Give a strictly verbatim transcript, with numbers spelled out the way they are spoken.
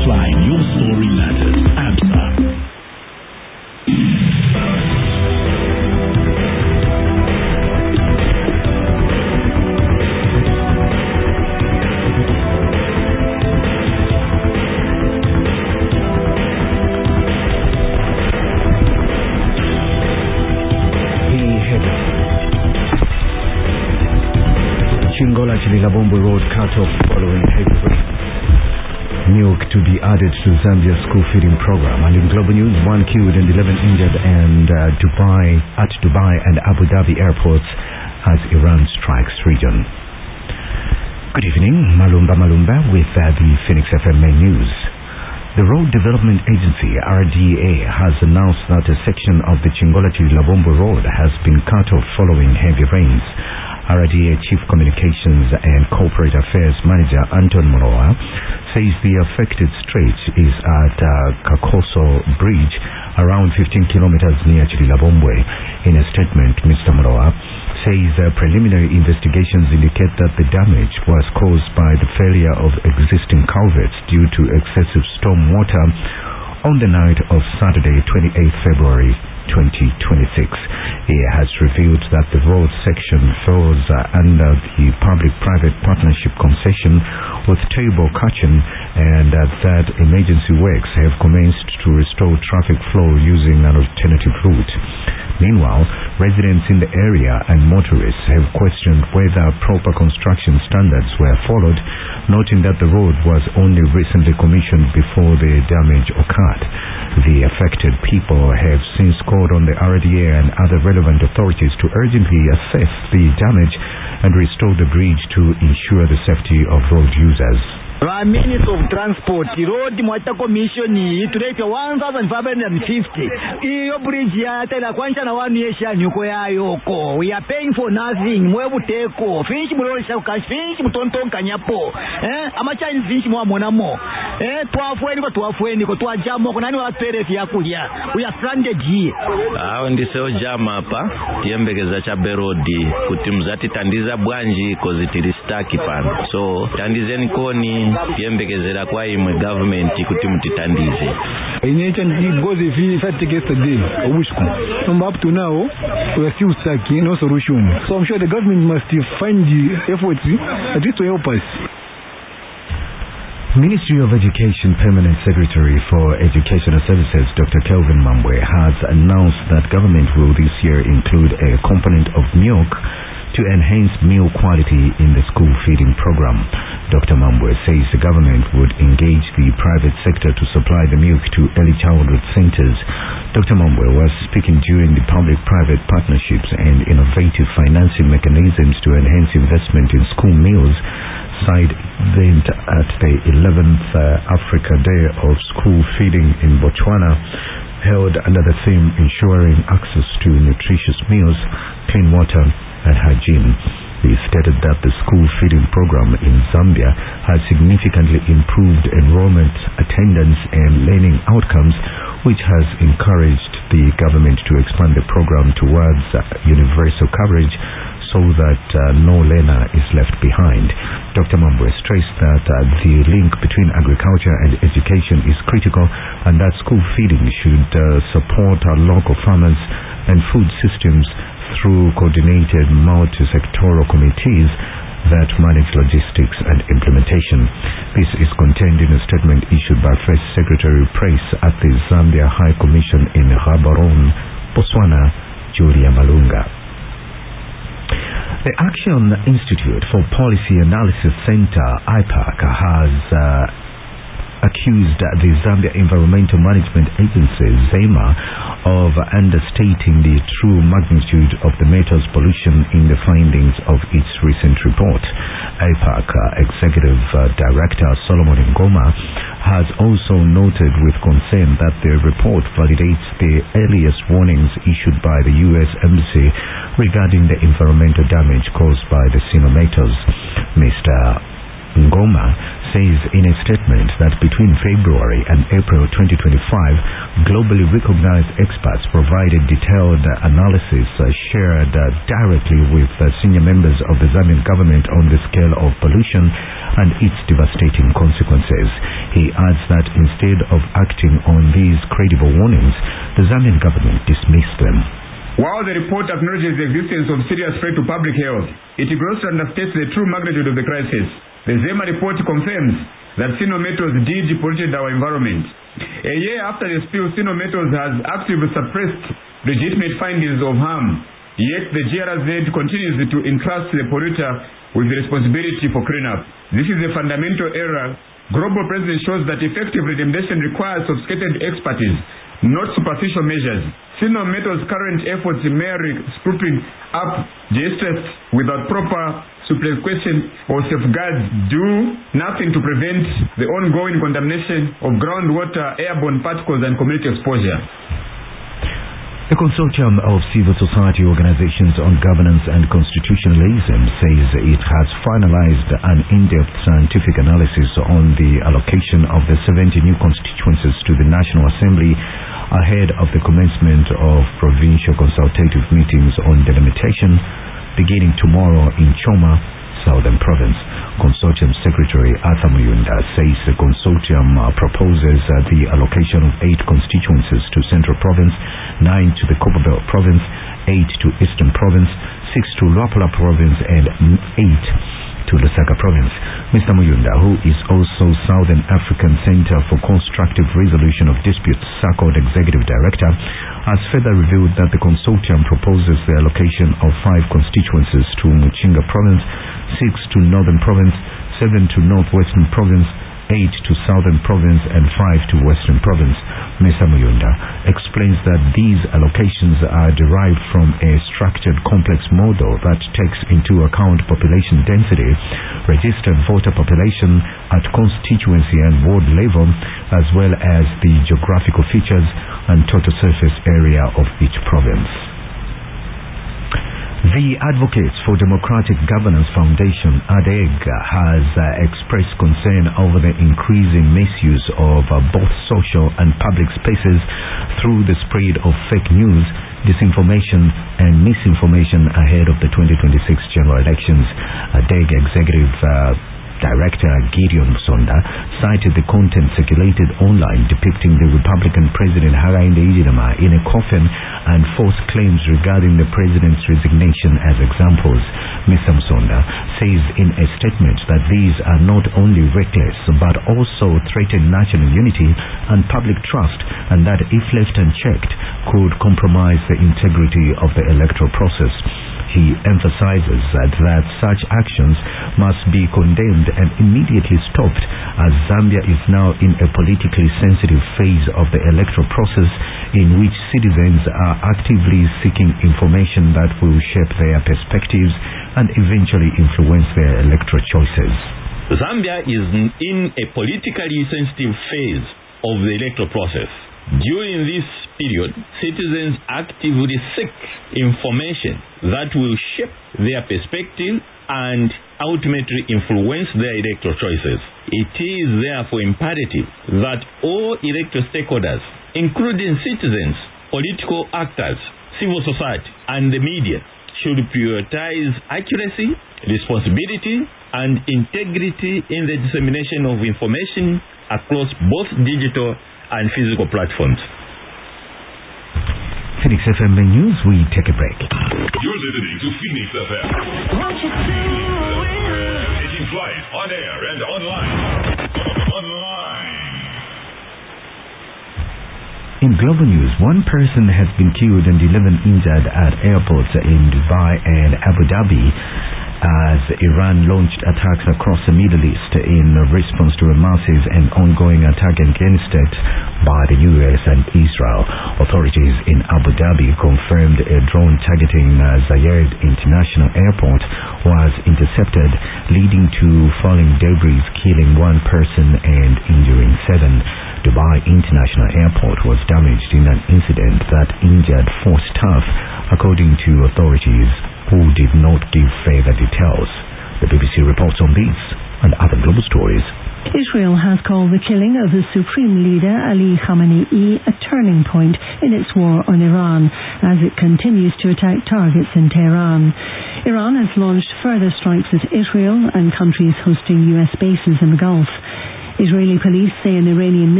Multiplying your story matters. ABSA. Chingola Chililabombo Road cut off following heavy rain. Milk to be added to Zambia's school feeding program. And in global news, one killed and eleven injured and uh, Dubai at Dubai and Abu Dhabi airports as Iran strikes region. Good evening, Malumba Malumba with uh, the Phoenix F M main news. The Road Development Agency, R D A, has announced that a section of the Chingola Chililabombo Road has been cut off following heavy rains. R D A Chief Communications and Corporate Affairs Manager Anton Moroa says the affected stretch is at uh, Kakoso Bridge, around fifteen kilometers near Chililabombo. In a statement, Mister Moroa says uh, preliminary investigations indicate that the damage was caused by the failure of existing culverts due to excessive storm water on the night of Saturday, twenty-eighth February twenty twenty-six. He has revealed that the road section falls uh, under the public-private partnership concession with Table Kachin, and uh, that emergency works have commenced to restore traffic flow using an alternative route. Meanwhile, residents in the area and motorists have questioned whether proper construction standards were followed, noting that the road was only recently commissioned before the damage occurred. The affected people have since called on the R D A and other relevant authorities to urgently assess the damage and restore the bridge to ensure the safety of road users. Our Minister of Transport, road mwata commission itulete one thousand five hundred fifty. Iyo bridge ya tena kwanza na wanu yesha nyuko ya yoko. We are paying for nothing. Mwebu teko. Finish muroli shaukash. Finish mutonton kanyapo. Eh? Amacha ni finish mwa monamo. Eh? Tuafueni kwa tuafueni kwa tuajamo. Kuna nani wa pereti ya kulia. We are stranded here. Hao ndiseo jama hapa. Tiembegeza chabe rodi. Kutimzati tandiza bwanji kozitiristaki pana. So, tandizeni koni. Yembekezera kwa imwe government kuti mutitandize. Inyecha ngozi fi fati yesterday obushku. Number up to now we are still stuck, no solution. So I'm sure the government must find the efforts at least to help us. Ministry of Education Permanent Secretary for Educational Services Doctor Kelvin Mambwe has announced that government will this year include a component of milk to enhance meal quality in the school feeding program. Doctor Mambwe says the government would engage the private sector to supply the milk to early childhood centers. Doctor Mambwe was speaking during the public-private partnerships and innovative financing mechanisms to enhance investment in school meals side event at the eleventh uh, Africa Day of School Feeding in Botswana, held under the theme Ensuring Access to Nutritious Meals, Clean Water and Hygiene. He stated that the school feeding program in Zambia has significantly improved enrollment, attendance and learning outcomes, which has encouraged the government to expand the program towards uh, universal coverage so that uh, no learner is left behind. Doctor Mambwe stressed that uh, the link between agriculture and education is critical and that school feeding should uh, support our local farmers and food systems through coordinated multi-sectoral committees that manage logistics and implementation. This is contained in a statement issued by First Secretary Press at the Zambia High Commission in Gaborone, Botswana, Julia Malunga. The Action Institute for Policy Analysis Center, I PAC, has uh, accused the Zambia Environmental Management Agency, ZEMA, of understating the true magnitude of the metals pollution in the findings of its recent report. A PAC uh, Executive uh, Director Solomon Ngoma has also noted with concern that the report validates the earliest warnings issued by the U S Embassy regarding the environmental damage caused by the Sino metals. Mister Ngoma says in a statement that between February and April twenty twenty-five, globally recognized experts provided detailed analysis uh, shared uh, directly with uh, senior members of the Zambian government on the scale of pollution and its devastating consequences. He adds that instead of acting on these credible warnings, the Zambian government dismissed them. While the report acknowledges the existence of serious threat to public health, it grossly understates the true magnitude of the crisis. The ZEMA report confirms that Sino Metals did polluted our environment. A year after the spill, Sino Metals has actively suppressed legitimate findings of harm. Yet the G R Z continues to entrust the polluter with the responsibility for cleanup. This is a fundamental error. Global precedent shows that effective remediation requires sophisticated expertise, not superficial measures. Sino Metals' current efforts merely scooping up gestures without proper suppression or safeguards do nothing to prevent the ongoing contamination of groundwater, airborne particles, and community exposure. The consortium of civil society organizations on governance and constitutionalism says it has finalized an in-depth scientific analysis on the allocation of the seventy new constituencies to the National Assembly ahead of the commencement of provincial consultative meetings on delimitation beginning tomorrow in Choma, Southern Province. Consortium Secretary Arthur Muyunda says the consortium uh, proposes uh, the allocation of eight constituencies to Central Province, nine to the Copperbelt Province, eight to Eastern Province, six to Luapula Province, and eight to Lusaka Province. Mister Muyunda, who is also Southern African Center for Constructive Resolution of Disputes, SACOD Executive Director, has further revealed that the consortium proposes the allocation of five constituencies to Muchinga Province, six to Northern Province, seven to Northwestern Province, eight to Southern Province, and five to Western Province. Mister Muyunda explains that these allocations are derived from a structured complex model that takes into account population density, registered voter population at constituency and ward level, as well as the geographical features and total surface area of each province. The Advocates for Democratic Governance Foundation, A D E G, has uh, expressed concern over the increasing misuse of uh, both social and public spaces through the spread of fake news, disinformation and misinformation ahead of the twenty twenty-six general elections. A D E G Executive uh, Director Gideon Sonda cited the content circulated online depicting the Republican President Hakainde Hichilema in a coffin and false claims regarding the President's resignation as examples. Mister Sonda says in a statement that these are not only reckless but also threaten national unity and public trust, and that if left unchecked could compromise the integrity of the electoral process. He emphasizes that, that such actions must be condemned and immediately stopped, as Zambia is now in a politically sensitive phase of the electoral process in which citizens are actively seeking information that will shape their perspectives and eventually influence their electoral choices. Zambia is in a politically sensitive phase of the electoral process. During this period, citizens actively seek information that will shape their perspective and ultimately influence their electoral choices. It is therefore imperative that all electoral stakeholders, including citizens, political actors, civil society, and the media, should prioritize accuracy, responsibility, and integrity in the dissemination of information across both digital and physical platforms. Phoenix F M News, we take a break. You're listening to Phoenix F M. Taking flight on air and online. Online. In global news, one person has been killed and eleven injured at airports in Dubai and Abu Dhabi as Iran launched attacks across the Middle East in response to a massive and ongoing attack against it by the U S and Israel. Authorities in Abu Dhabi confirmed a drone targeting uh, Zayed International Airport was intercepted, leading to falling debris, killing one person and injuring seven. Dubai International Airport was damaged in an incident that injured four staff, according to authorities who did not give further details. The B B C reports on these and other global stories Israel has called the killing of the Supreme Leader Ali Khamenei a turning point in its war on Iran as it continues to attack targets in Tehran. Iran has launched further strikes at Israel and countries hosting U S bases in the Gulf. Israeli police say an Iranian